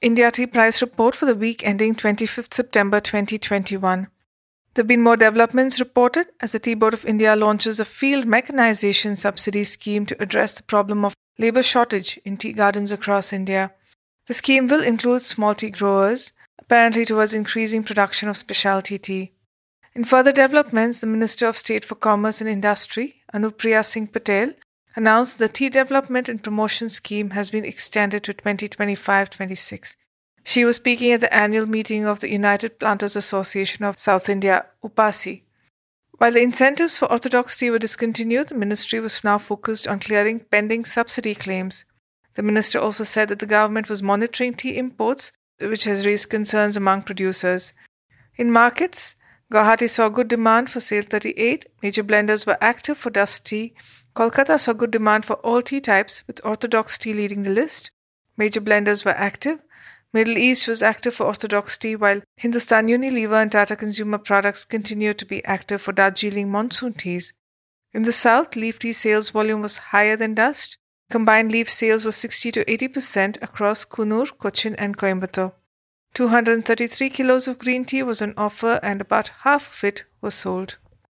India Tea Price Report for the week ending 25th September 2021. There have been more developments reported as the Tea Board of India launches a field mechanization subsidy scheme to address the problem of labour shortage in tea gardens across India. The scheme will include small tea growers, apparently towards increasing production of specialty tea. In further developments, the Minister of State for Commerce and Industry, Anupriya Singh Patel, announced the Tea Development and Promotion Scheme has been extended to 2025-26. She was speaking at the annual meeting of the United Planters Association of South India, UPASI. While the incentives for orthodox tea were discontinued, the ministry was now focused on clearing pending subsidy claims. The minister also said that the government was monitoring tea imports, which has raised concerns among producers. In markets, Guwahati saw good demand for SAIL 38, major blenders were active for dust tea. Kolkata saw good demand for all tea types, with orthodox tea leading the list. Major blenders were active. Middle East was active for orthodox tea, while Hindustan Unilever and Tata Consumer Products continued to be active for Darjeeling monsoon teas. In the south, leaf tea sales volume was higher than dust. Combined leaf sales were 60 to 80% across Kunur, Cochin and Coimbatore. 233 kilos of green tea was on offer and about half of it was sold.